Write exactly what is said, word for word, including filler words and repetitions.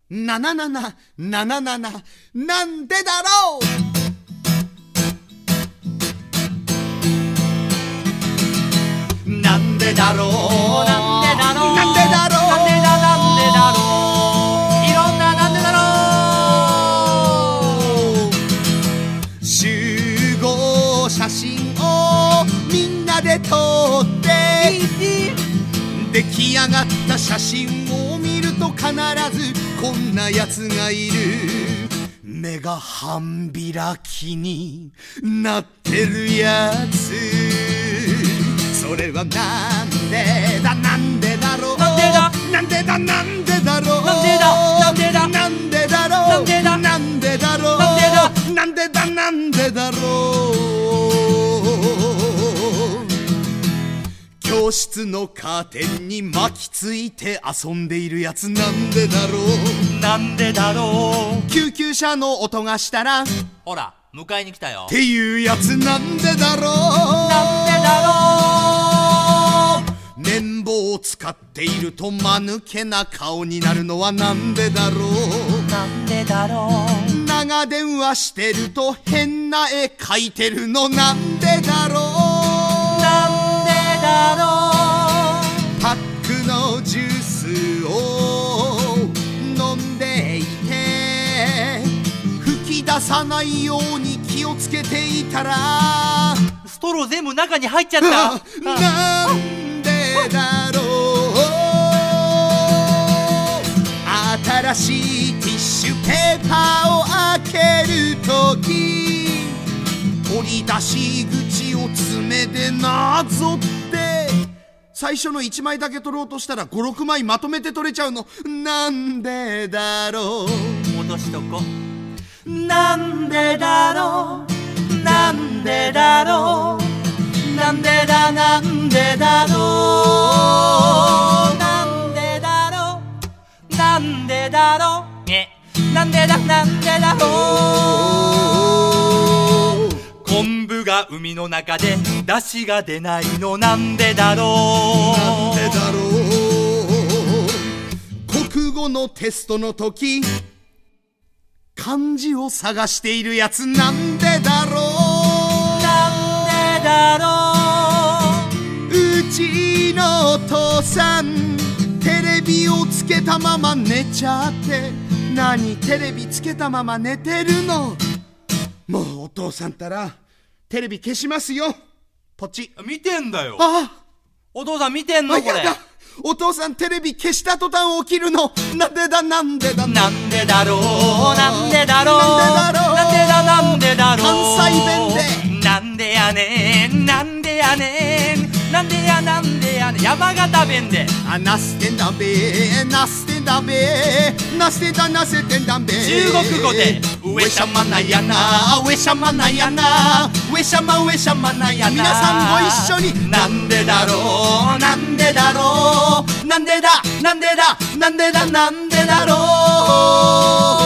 なななななななななんでだろうなんでだろうなんでだろうなんでだろうなんでだなんでだろういろんななんでだろう集合写真をみんなで撮って出来上がった写真を見ると必ずこんなやつがいる目が半開きになってるやつそれはなんでだなんでだろうなんでだなんでだなんでだろうなんでだなんでだなんでだろうなんでだなんでだろうなんでだなんでだなんでだろう教室のカーテンに巻きついて遊んでいるやつなんでだろうなんでだろう救急車の音がしたらっほら迎えに来たよていうやつなんでだろうなんでだろう綿棒を使っていると間抜けな顔になるのはなんでだろうなんでだろう長電話してると変な絵描いてるのなんでだろうなんでだろうパックのジュースを飲んでいて吹き出さないように気をつけていたらストロー全部中に入っちゃったなんでだろう新しいティッシュペーパーを開けるとき取り出し口を爪でなぞって最初のいちまいだけ取ろうとしたらごろくまいまとめて取れちゃうのなんでだろう戻しとこなんでだろうなんでだろうなんでだなんでだろうなんでだろうなんでだろうえなんでだなんでだろう昆布が海の中で出汁が出ないのなんでだろうなんでだろう国語のテストの時漢字を探しているやつなんでだろうなんでだろううちのお父さんテレビをつけたまま寝ちゃって何テレビつけたまま寝てるのもうお父さんったらテレビ消しますよポチ見てんだよあお父さん見てんのこれやだお父さんテレビ消した途端起きるのなんでだなんでだなんでだろうなんでだろうなんでだろうなんでだなんでだろう関西弁でなんでやねんなんでやねんなんでやなんでやねん山形弁であなすてんだべなすてんだべなすてだなせてんだべ中国語で上しゃまなやな上しゃまなやな上しゃま上しゃまなやな皆さんご一緒になんでだろうなんでだろうなんでだなんでだなんでだなんでだろう